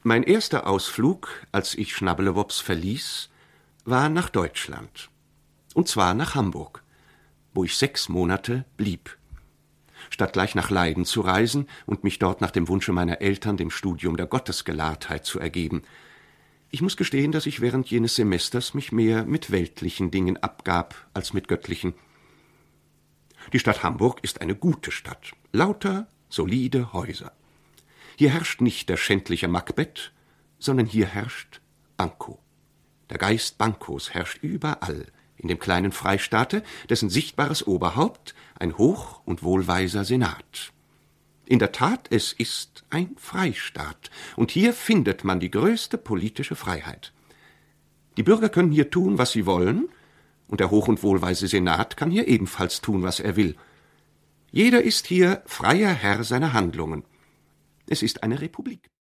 Mein erster Ausflug, als ich Schnabbelewops verließ, war nach Deutschland. Und zwar nach Hamburg, wo ich 6 Monate blieb. Statt gleich nach Leiden zu reisen und mich dort nach dem Wunsche meiner Eltern dem Studium der Gottesgelahrtheit zu ergeben. Ich muss gestehen, dass ich während jenes Semesters mich mehr mit weltlichen Dingen abgab als mit göttlichen. Die Stadt Hamburg ist eine gute Stadt, lauter, solide Häuser. Hier herrscht nicht der schändliche Macbeth, sondern hier herrscht Banco. Der Geist Bancos herrscht überall, in dem kleinen Freistaate, dessen sichtbares Oberhaupt ein hoch- und wohlweiser Senat. In der Tat, es ist ein Freistaat, und hier findet man die größte politische Freiheit. Die Bürger können hier tun, was sie wollen, und der hoch- und wohlweise Senat kann hier ebenfalls tun, was er will. Jeder ist hier freier Herr seiner Handlungen. Es ist eine Republik.